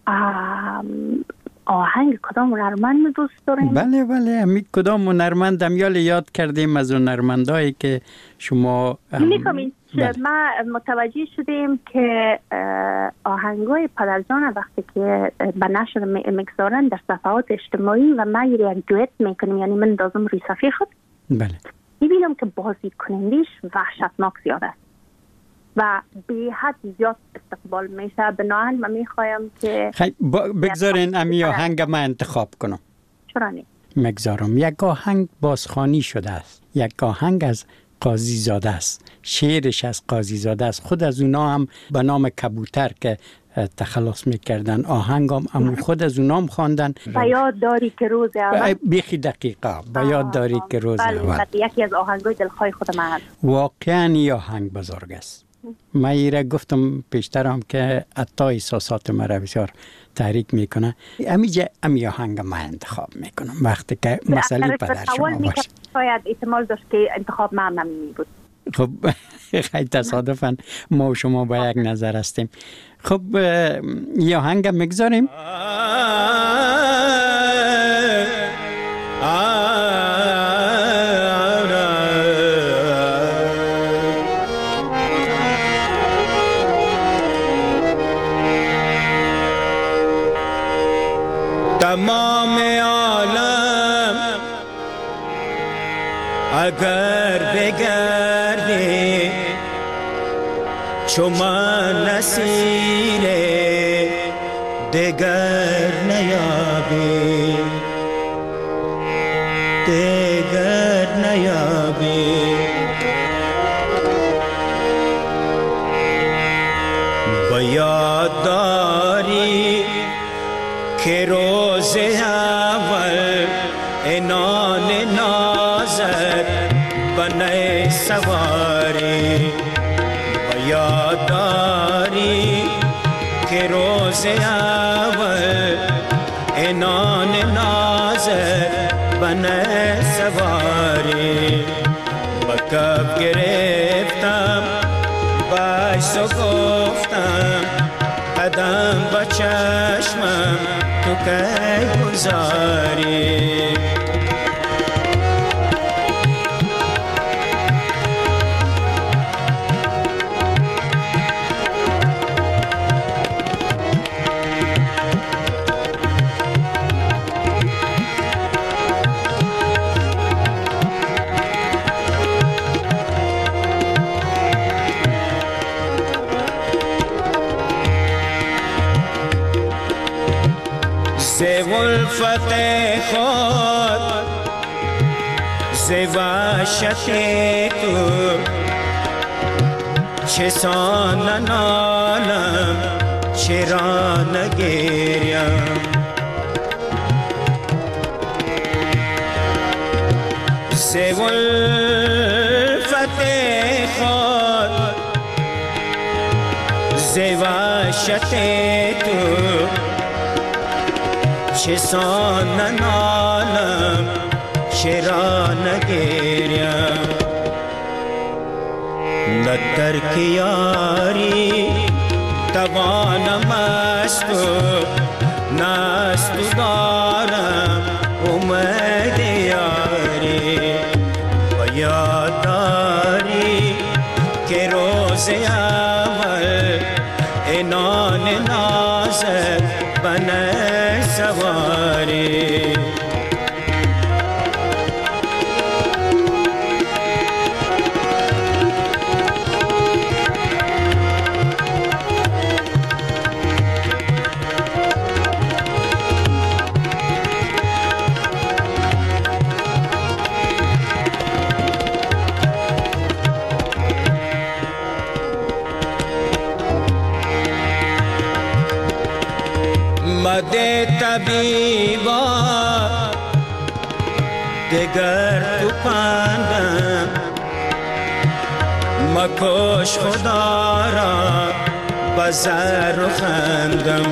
آهنگ کدام هنرمند دوست داریم؟ بله بله امی کدام هنرمند هم یاد کردیم از هنرمندایی که شما میکنیم. بله. ما متوجه شدیم که آهنگای پدرجان وقتی که به نشر میگذارن در صفحات اجتماعی و ما یک دویت میکنیم، یعنی من دازم روی صفحه خود بله میبینم که بازی کنندیش وحشتناک زیاد است و به حد زیاد استقبال میشه. بنابراین من میخوایم که بگذارین امی آهنگ ما انتخاب کنم. چرا نه؟ مگذارم. یک آهنگ بازخوانی شده است، یک آهنگ از قاضی زاده است، شعرش از قاضی زاده است. خود از اونا هم به نام کبوتر که تخلص میکردن آهنگ هم امو خود از اونا هم خواندن. با یاد داری که روز اول بیخی دقیقه با یاد داری که روز اول یکی از آهنگای دلخواه خود من هست. واقعا این آهنگ بزرگ است. من ایره گفتم پیشترم که حتی احساسات مرا بسیار تحریک میکنه. امیجا امی آهنگ من انتخاب میکنم وقتی که مسئله پدر شما باشه. شاید احتمال داشت که انتخاب من نمی بود. خب خیلی تصادفاً ما و شما با یک نظر هستیم. خب یه آهنگ میگذاریم. اگر بگردی چو من نسیر دگر نیابی دگر نیابی با یاد داری که روز اول انان نازت بنای سواری با یاد داری که روز اول انان نازت بنای سواری با کف گرفتم باش و گفتم قدم با چشمم تو که گذاری ز ولفت خود ز وحشت تو چه سان نالم چرا نگریم ز ولفت خود ز وحشت تو چه سان نالم چرا نگریم نه ترک یاری توانم از تو نه از تو دارم امید یاری و یاد داری که روز اول انان نازت بنای سواری مده طبیبا دگر تو پندم مکش خدا را بزر و خندم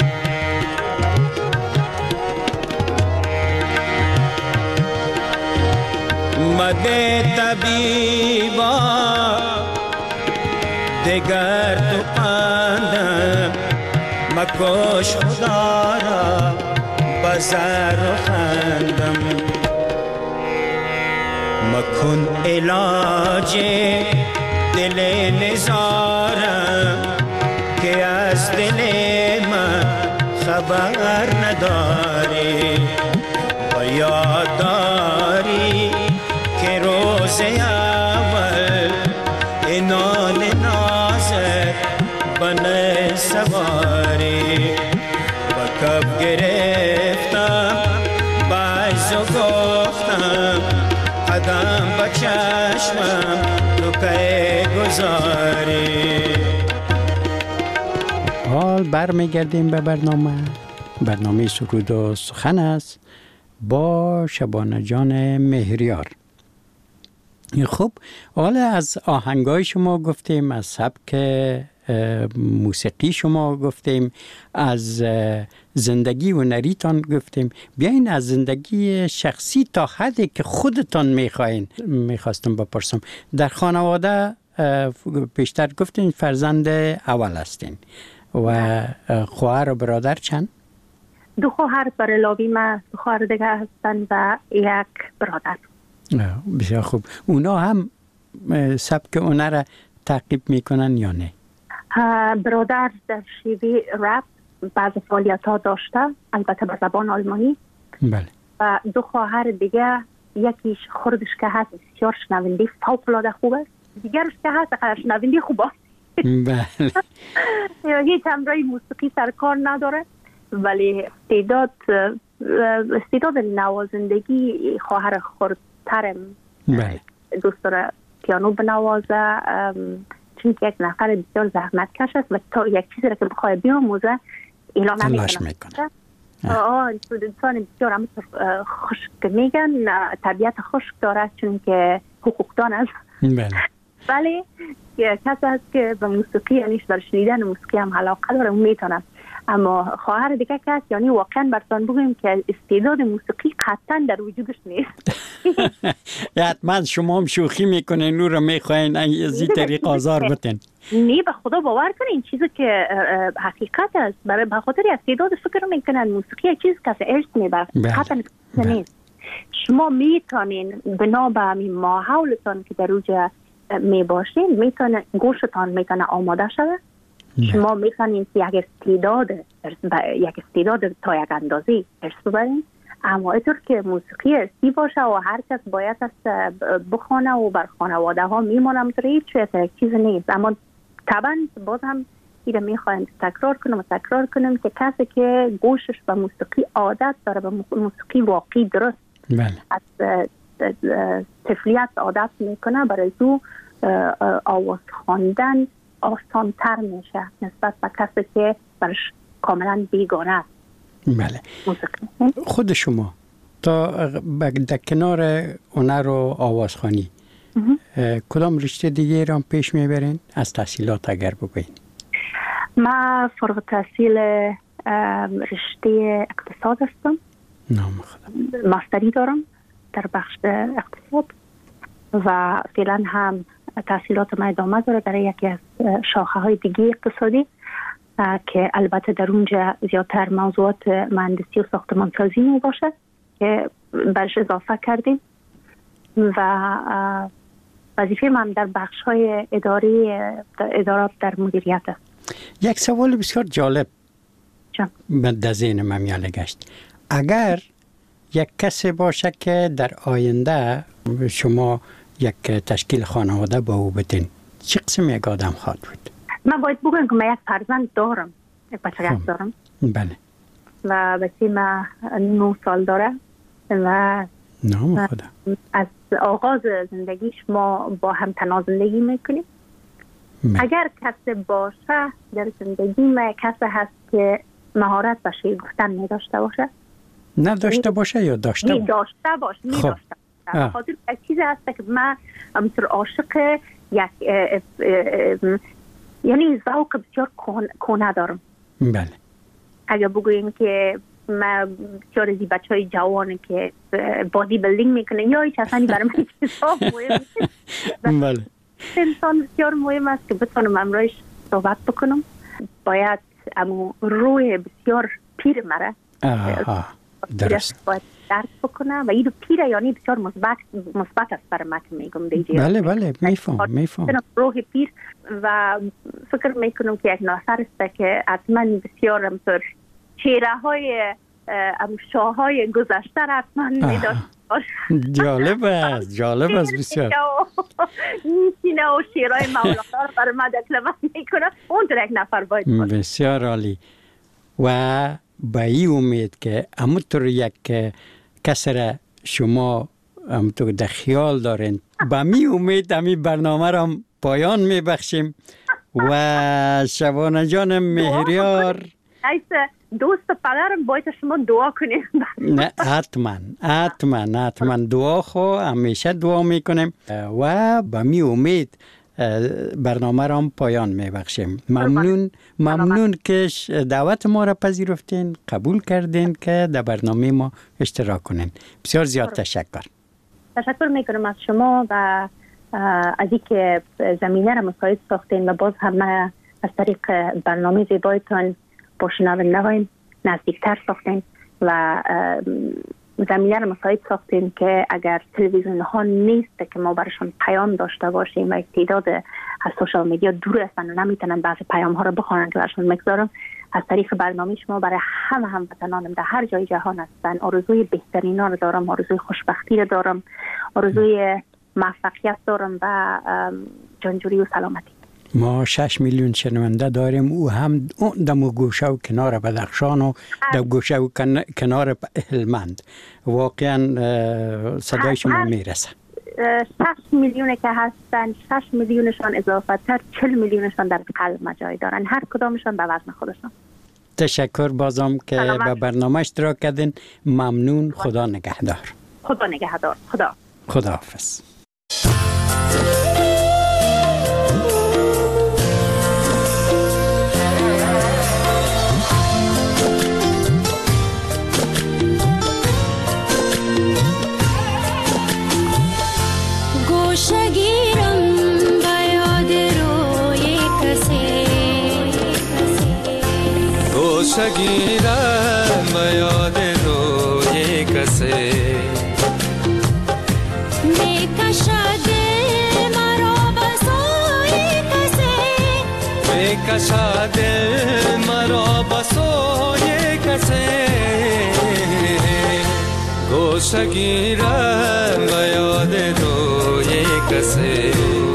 مده طبیبا دگر تو پندم مکش خدا را بزر و خندم مکن علاج دل نزارم که از دل من خبر نداری و یاد داری که روز اول انان نازت بنای سواری با کف گرفتم باز و گفتم قدم با چشمم تو که گذاری. حال برمیگردیم به برنامه برنامه سرود و سخن است با شبانه جان مهریار. خب حالا از آهنگای شما گفتیم، از سبک موسیقی شما گفتیم، از زندگی و نریتان گفتیم. بیاین از زندگی شخصی تا حدی که خودتان میخواین میخواستم بپرسم. در خانواده پیشتر گفتین فرزند اول هستین و خواهر و برادر چند؟ دو خواهر برای ما، دو خواهر دیگه هستن و یک برادر. بسیار خوب. اونا هم سبک اونا را تعقیب میکنن یا نه؟ برادر در شیوه رپ بعض فعالیت ها داشته، البته به زبان آلمانی. بله. و دو خواهر دیگه یکیش خردش که هست بسیار شنونده فوق‌العاده خوب است، دیگرش که هست اگر شنونده خوب است بله هیچ همراه موسیقی سرکار نداره، ولی استعداد استعداد نوازندگی خواهر خردترم بله دوست داره پیانو بنوازه، چون که یک نفر بسیار زحمت کش است و تا یک چیزی را که بخواه بیاموزه اعلام نمیکنه. آه انسان بسیار هم خشک میگن، طبیعت خشک داره چون که حقوقدان است. بله ولی کسی هست که به موسیقی یعنی بر شنیدن موسیقی هم علاقه داره میتونه. اما خواهر دیگه کس یعنی واقعا براتون بگویم که استعداد موسیقی قطعا در وجودش نیست. حتما شما هم شوخی میکنین نور میخواین از این طریق آزار بتین. نه به خدا باور کنین چیزی که حقیقت است، برای بخاطر استعداد فکر میکنن موسیقی چیز که ارث میبره قطعا نیست. شما میتونین بنا به همین ماحولتان که در اوجه میباشین میتونه گوشتان میتونه آماده شده، شما میتونین یک استعداد یک استعداد تا یک اندازه ارث ببرین، اما اینطور که موسیقی ارثی باشه و هر کس باید است بخونه و بر خانواده ها میمونم در هیچ چیز نیست. اما طبعا باز هم ایره میخوایم تکرار کنم و تکرار کنم که کسی که گوشش به موسیقی عادت داره، به موسیقی واقعی درست بله. از طفلیت عادت میکنه، برای او آواز خواندن آسان تر میشه نسبت به کسی که برش کاملا بیگانه است. بله. خود شما تا در کنار هنر و آوازخوانی کدام رشته دیگه را پیش میبرین از تحصیلات اگر بگوین؟ ما فارغ التحصیل رشته اقتصاد هستم. نام خدا. ماستری دارم در بخش اقتصاد و فعلا هم تحصیلات ما ادامه داره در یکی از شاخه های دیگه اقتصادی که البته در اونجا زیادتر موضوعات مهندسی و ساختمانسازی می باشه که برش اضافه کردیم و وظیفه من در بخش های اداری ادارات در مدیریت است. یک سوال بسیار جالب در ذهن من میاله گشت. اگر یک کسی باشه که در آینده شما یک تشکیل خانواده با او بدین، چه قسم یک آدم خواهد بود؟ من باید بگویم که من یک فرزند دارم، یک بچه دارم. بله. و بچه من نه سال داره و نام خدا. از آغاز زندگیش ما با هم تنها زندگی میکنیم. بله. اگر کسی باشه در زندگی ما کسی هست که مهارت به شعر گفتن نداشته باشه، نه داشته باشه یا داشته باشه؟ داشته باشه، می داشته باشه. خاطر یک چیزی هست که من همطور عاشق یک اه اه اه یعنی ذوق بسیار کهنه دارم. بله. اگر بگوییم که من بسیار از بچه های جوانه که بادی بلدینگ میکنه یا هیچ اصلا برای من چیزا مهم بله. انسان بسیار مهم است که بتونم امروز صحبت بکنم. باید امو روی بسیار پیر مره آها درست باید درک بکنه و این پیره یعنی بسیار مثبت مثبت است برای من که میگم دیگه. بله بله میفهم میفهم روح پیر و فکر میکنم که یک ناصر است که حتما بسیار همطور چهره های شاه های گذشته را حتما میداشت. جالب است جالب است بسیار. نیسینه و شیرهای مولانا رو برای من دکلمه میکنه، اون در یک نفر باید باید. بسیار عالی. و با این امید که همونطور یک کسی را شما همونطور در خیال دارین، با می امید همی برنامه را پایان میبخشیم و شبانه جانم مهریار دوست پدرم باید شما دعا کنیم. نه حتما حتما حتما دعا خو همیشه دعا میکنیم و با می امید برنامه را هم پایان میبخشیم. ممنون ممنون که دعوت ما را پذیرفتین، قبول کردین که در برنامه ما اشتراک کنین. بسیار زیاد تشکر. تشکر میکنم از شما و از اینکه زمینه را مساعد ساختین و باز همه از طریق برنامه زیبایتان با شنونده های نزدیکتر ساختین و زمینه را مساعد ساختین که اگر تلویزیون ها نیست که ما برشان پیام داشته باشیم و تعداد از سوشال میدیا دور هستن و نمیتونن بعضی پیام ها را بخوانن که برشان میگذارم، از طریق برنامه شما برای همه هموطنانم در هر جای جهان هستن آرزوی بهترینا رو دارم، آرزوی خوشبختی رو دارم، آرزوی موفقیت دارم و جانجوری و سلامتی. ما شش میلیون شنونده داریم، او هم دم گوشه و کنار بدخشان و در گوشه و کنار هلمند. واقعا صدای شما میرسه. شش میلیونه که هستن، شش میلیونشان اضافه تر چل میلیونشان در قلب مجای دارن، هر کدامشان به وزن خودشان. تشکر بازم که به برنامه اشتراک کردین. ممنون. خدا نگهدار. خدا نگهدار. خدا خدا حافظ. گوشگیرم به یاد روی کسی میکشد مرا به سوی کسی میکشد مرا به سوی کسی گوشگیرم به یاد روی کسی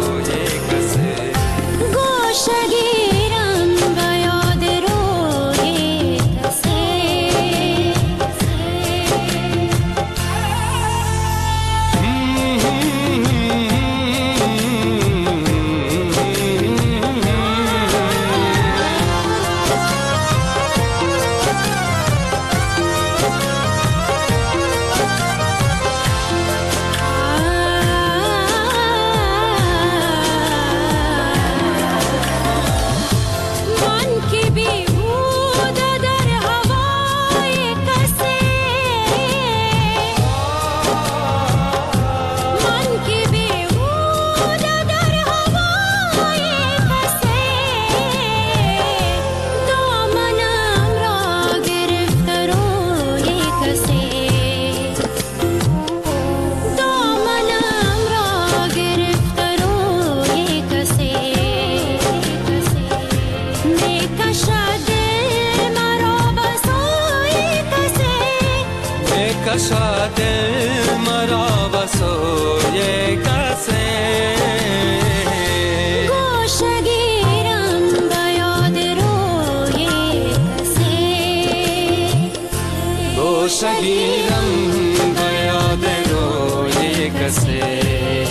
کشد مرا به سوی کسی گوشگیرم به یاد روی کسی گوشگیرم به یاد روی کسی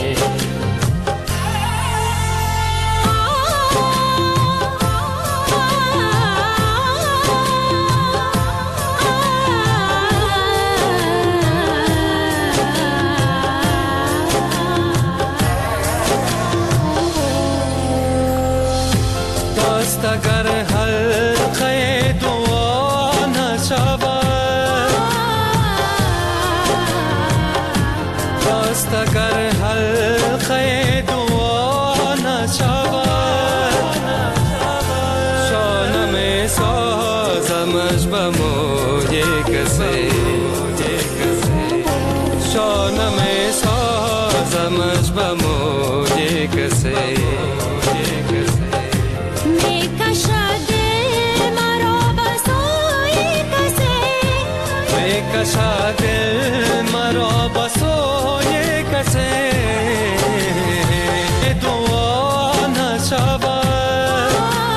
اگر حلقه دعا نشود راست اگر حلقه دعا نشود شانه می سازمش به موی کسی شانه می سازمش به موی کسی کشد مرا به سوی کسی دعا نشود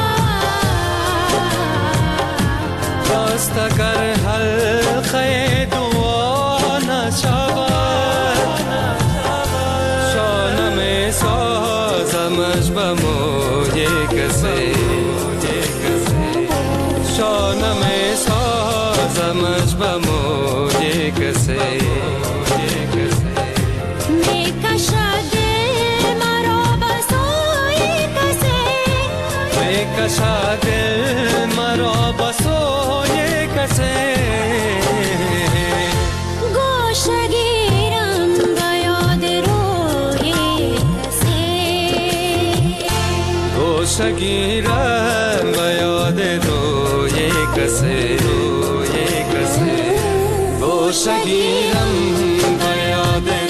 راست اگر حلقه دعا نشود شانه می سازمش به موی کسی شانه می سازمش به موی کسی میکشد مرا به سوی کسی میکشد مرا به سوی کسی گوشگیرم به یاد روی کسی گوشگیرم به یاد روی کسی روی کسی گوشگیرم به یاد